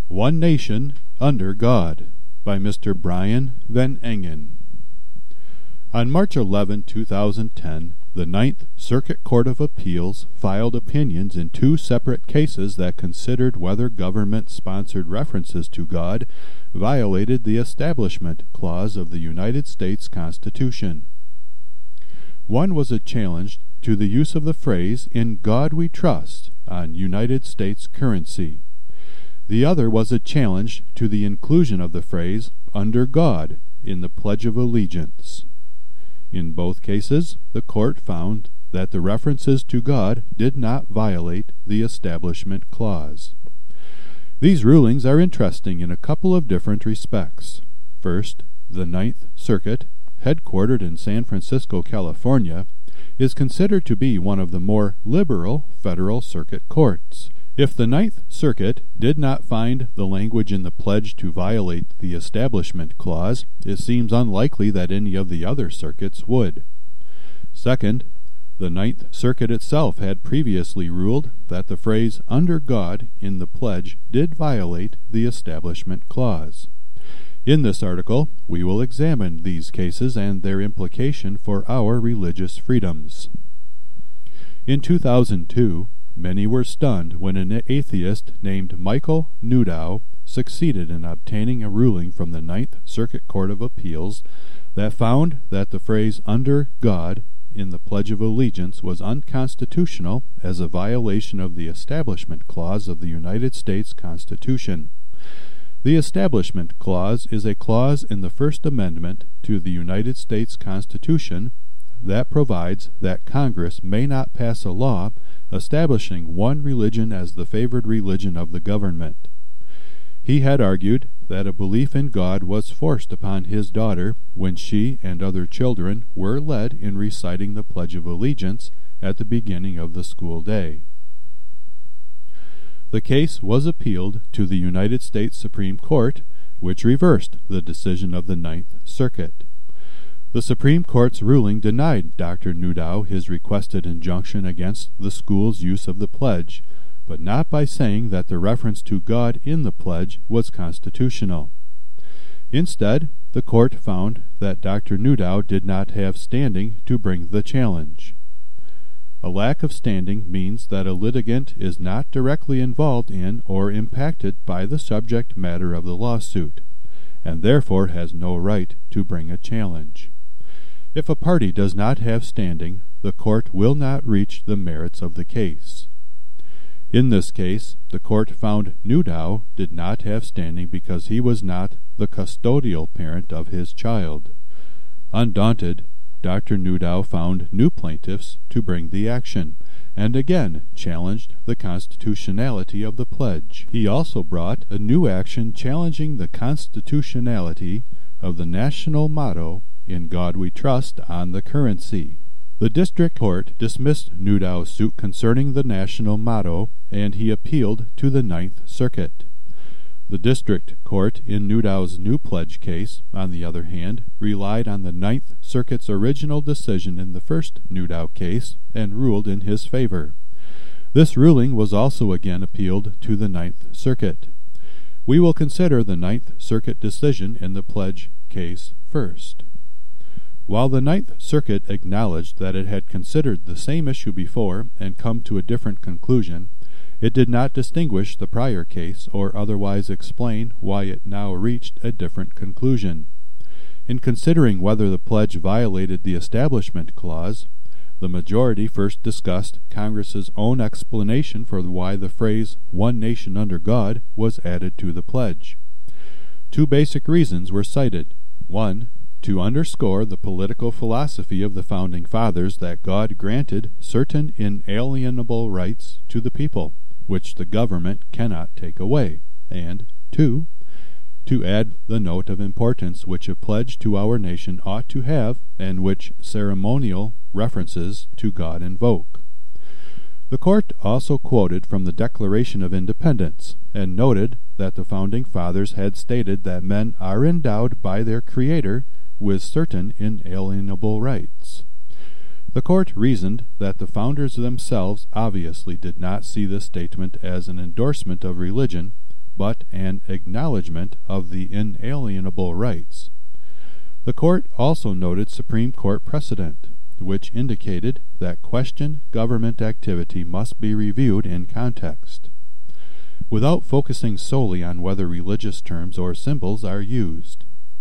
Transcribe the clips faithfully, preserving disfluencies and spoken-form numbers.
One Nation Under God by Mister Brian Van Engen. On March eleventh, two thousand ten, the Ninth Circuit Court of Appeals filed opinions in two separate cases that considered whether government-sponsored references to God violated the Establishment Clause of the United States Constitution. One was a challenge to the use of the phrase, "In God We Trust," on United States currency. The other was a challenge to the inclusion of the phrase, "Under God," in the Pledge of Allegiance. In both cases, the court found that the references to God did not violate the Establishment Clause. These rulings are interesting in a couple of different respects. First, the Ninth Circuit, headquartered in San Francisco, California, is considered to be one of the more liberal federal circuit courts. If the Ninth Circuit did not find the language in the pledge to violate the Establishment Clause, it seems unlikely that any of the other circuits would. Second, the Ninth Circuit itself had previously ruled that the phrase "under God" in the pledge did violate the Establishment Clause. In this article, we will examine these cases and their implication for our religious freedoms. In two thousand two, many were stunned when an atheist named Michael Newdow succeeded in obtaining a ruling from the Ninth Circuit Court of Appeals that found that the phrase "under God" in the Pledge of Allegiance was unconstitutional as a violation of the Establishment Clause of the United States Constitution. The Establishment Clause is a clause in the First Amendment to the United States Constitution that provides that Congress may not pass a law establishing one religion as the favored religion of the government. He had argued that a belief in God was forced upon his daughter when she and other children were led in reciting the Pledge of Allegiance at the beginning of the school day. The case was appealed to the United States Supreme Court, which reversed the decision of the Ninth Circuit. The Supreme Court's ruling denied Doctor Newdow his requested injunction against the school's use of the pledge, but not by saying that the reference to God in the pledge was constitutional. Instead, the court found that Doctor Newdow did not have standing to bring the challenge. A lack of standing means that a litigant is not directly involved in or impacted by the subject matter of the lawsuit, and therefore has no right to bring a challenge. If a party does not have standing, the court will not reach the merits of the case. In this case, the court found Newdow did not have standing because he was not the custodial parent of his child. Undaunted, Doctor Newdow found new plaintiffs to bring the action, and again challenged the constitutionality of the pledge. He also brought a new action challenging the constitutionality of the national motto, "In God We Trust," on the currency. The district court dismissed Newdow's suit concerning the national motto, and he appealed to the Ninth Circuit. The district court in Newdow's new pledge case, on the other hand, relied on the Ninth Circuit's original decision in the first Newdow case and ruled in his favor. This ruling was also again appealed to the Ninth Circuit. We will consider the Ninth Circuit decision in the pledge case first. While the Ninth Circuit acknowledged that it had considered the same issue before and come to a different conclusion, it did not distinguish the prior case or otherwise explain why it now reached a different conclusion. In considering whether the pledge violated the Establishment Clause, the majority first discussed Congress's own explanation for why the phrase "One Nation Under God" was added to the pledge. Two basic reasons were cited. One, to underscore the political philosophy of the Founding Fathers that God granted certain inalienable rights to the people, which the government cannot take away, and, two, to add the note of importance which a pledge to our nation ought to have and which ceremonial references to God invoke. The court also quoted from the Declaration of Independence and noted that the Founding Fathers had stated that men are endowed by their Creator with certain inalienable rights. The court reasoned that the founders themselves obviously did not see this statement as an endorsement of religion, but an acknowledgment of the inalienable rights. The court also noted Supreme Court precedent, which indicated that questioned government activity must be reviewed in context, without focusing solely on whether religious terms or symbols are used.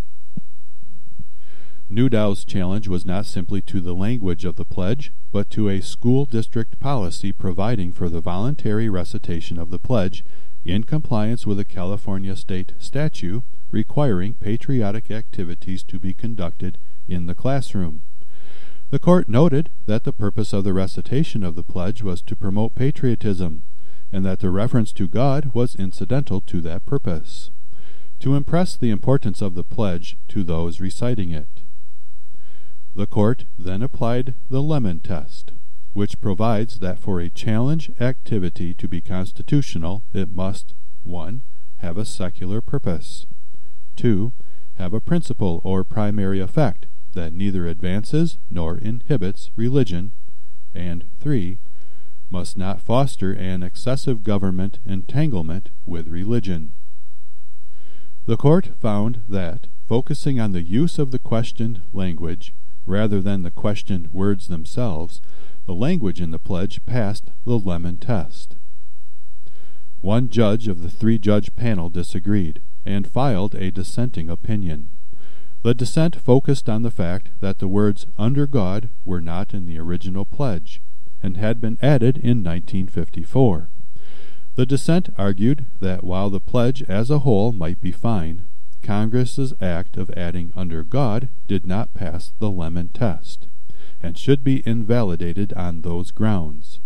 Newdow's challenge was not simply to the language of the pledge, but to a school district policy providing for the voluntary recitation of the pledge in compliance with a California state statute requiring patriotic activities to be conducted in the classroom. The court noted that the purpose of the recitation of the pledge was to promote patriotism, and that the reference to God was incidental to that purpose, to impress the importance of the pledge to those reciting it. The court then applied the Lemon Test, which provides that for a challenge activity to be constitutional, it must one have a secular purpose, two have a principal or primary effect that neither advances nor inhibits religion, and three must not foster an excessive government entanglement with religion. The court found that, focusing on the use of the questioned language, rather than the questioned words themselves, the language in the pledge passed the Lemon Test. One judge of the three-judge panel disagreed, and filed a dissenting opinion. The dissent focused on the fact that the words "under God" were not in the original pledge, and had been added in nineteen fifty-four. The dissent argued that while the pledge as a whole might be fine, Congress's act of adding "under God" did not pass the Lemon Test, and should be invalidated on those grounds.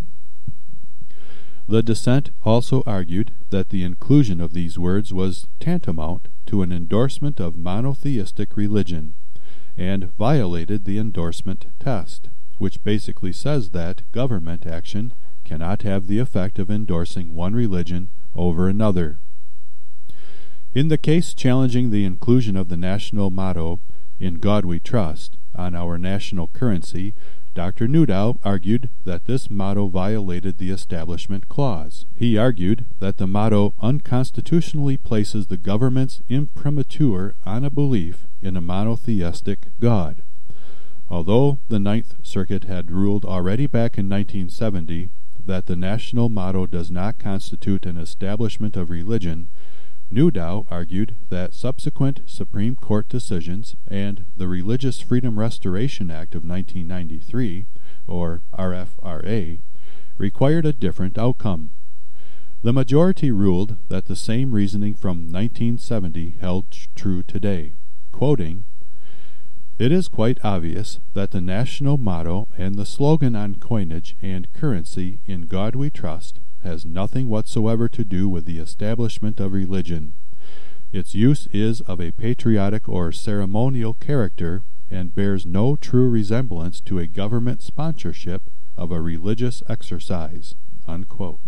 The dissent also argued that the inclusion of these words was tantamount to an endorsement of monotheistic religion, and violated the endorsement test, which basically says that government action cannot have the effect of endorsing one religion over another. In the case challenging the inclusion of the national motto, "In God We Trust," on our national currency, Doctor Newdow argued that this motto violated the Establishment Clause. He argued that the motto unconstitutionally places the government's imprimatur on a belief in a monotheistic God. Although the Ninth Circuit had ruled already back in nineteen seventy that the national motto does not constitute an establishment of religion, Newdow argued that subsequent Supreme Court decisions and the Religious Freedom Restoration Act of nineteen ninety-three, or R F R A, required a different outcome. The majority ruled that the same reasoning from nineteen seventy held true today, quoting, "It is quite obvious that the national motto and the slogan on coinage and currency 'In God We Trust' has nothing whatsoever to do with the establishment of religion. Its use is of a patriotic or ceremonial character and bears no true resemblance to a government sponsorship of a religious exercise." Unquote.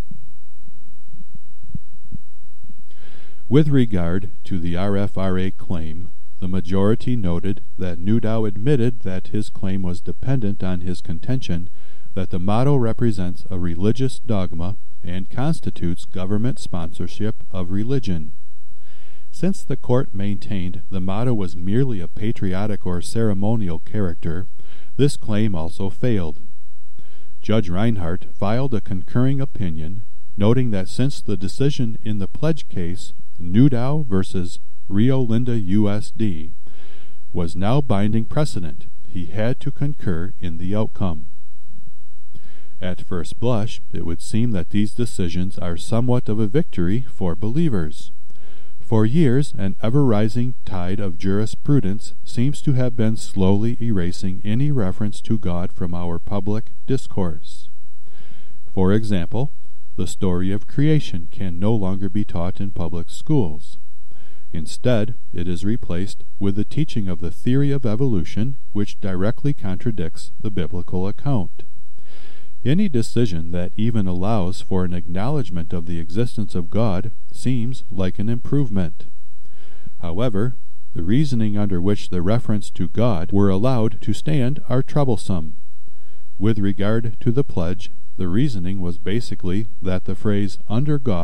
With regard to the R F R A claim, the majority noted that Newdow admitted that his claim was dependent on his contention that the motto represents a religious dogma and constitutes government sponsorship of religion. Since the court maintained the motto was merely a patriotic or ceremonial character, this claim also failed. Judge Reinhart filed a concurring opinion, noting that since the decision in the pledge case, Newdow versus Rio Linda U S D, was now binding precedent, he had to concur in the outcome. At first blush, it would seem that these decisions are somewhat of a victory for believers. For years, an ever-rising tide of jurisprudence seems to have been slowly erasing any reference to God from our public discourse. For example, the story of creation can no longer be taught in public schools. Instead, it is replaced with the teaching of the theory of evolution, which directly contradicts the biblical account. Any decision that even allows for an acknowledgement of the existence of God seems like an improvement. However, the reasoning under which the reference to God were allowed to stand are troublesome. With regard to the pledge, the reasoning was basically that the phrase "under God"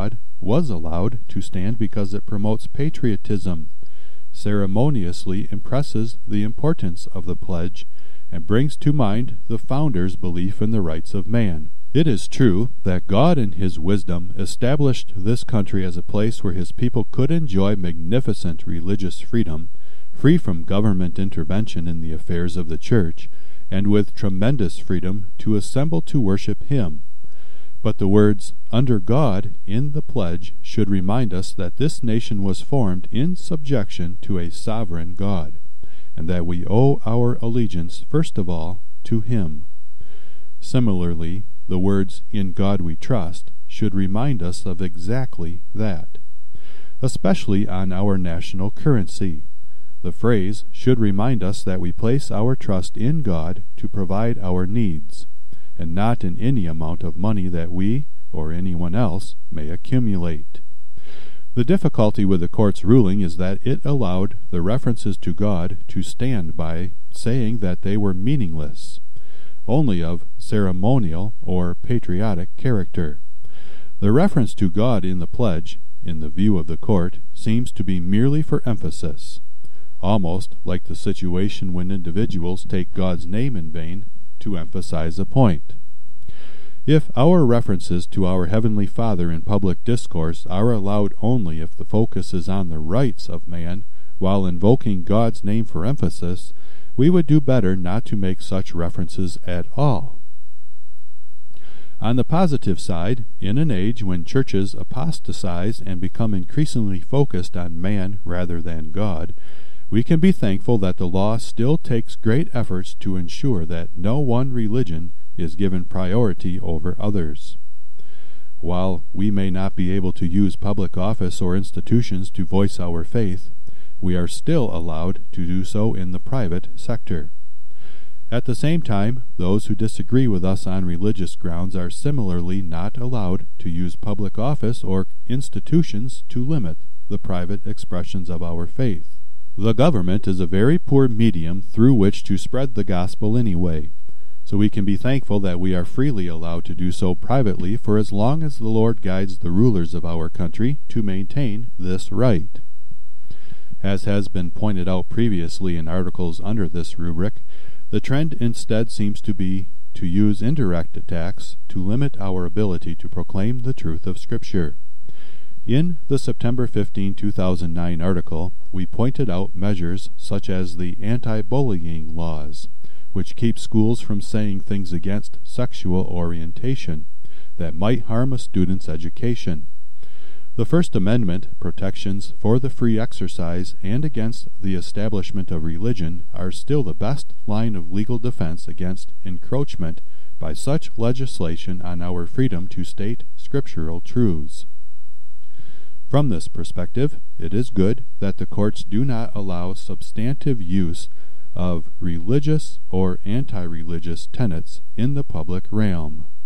was allowed to stand because it promotes patriotism, ceremoniously impresses the importance of the pledge, and brings to mind the founders' belief in the rights of man. It is true that God in His wisdom established this country as a place where His people could enjoy magnificent religious freedom, free from government intervention in the affairs of the church, and with tremendous freedom to assemble to worship Him. But the words, "under God," in the pledge should remind us that this nation was formed in subjection to a sovereign God, and that we owe our allegiance first of all to Him. Similarly, the words, "in God we trust," should remind us of exactly that, especially on our national currency. The phrase should remind us that we place our trust in God to provide our needs, and not in any amount of money that we, or anyone else, may accumulate. The difficulty with the court's ruling is that it allowed the references to God to stand by saying that they were meaningless, only of ceremonial or patriotic character. The reference to God in the pledge, in the view of the court, seems to be merely for emphasis, almost like the situation when individuals take God's name in vain to emphasize a point. If our references to our Heavenly Father in public discourse are allowed only if the focus is on the rights of man, while invoking God's name for emphasis, we would do better not to make such references at all. On the positive side, in an age when churches apostatize and become increasingly focused on man rather than God, we can be thankful that the law still takes great efforts to ensure that no one religion is given priority over others. While we may not be able to use public office or institutions to voice our faith, we are still allowed to do so in the private sector. At the same time, those who disagree with us on religious grounds are similarly not allowed to use public office or institutions to limit the private expressions of our faith. The government is a very poor medium through which to spread the gospel anyway, so we can be thankful that we are freely allowed to do so privately for as long as the Lord guides the rulers of our country to maintain this right. As has been pointed out previously in articles under this rubric, the trend instead seems to be to use indirect attacks to limit our ability to proclaim the truth of Scripture. In the September fifteenth, two thousand nine article, we pointed out measures such as the anti-bullying laws, which keep schools from saying things against sexual orientation that might harm a student's education. The First Amendment protections for the free exercise and against the establishment of religion are still the best line of legal defense against encroachment by such legislation on our freedom to state scriptural truths. From this perspective, it is good that the courts do not allow substantive use of religious or anti-religious tenets in the public realm.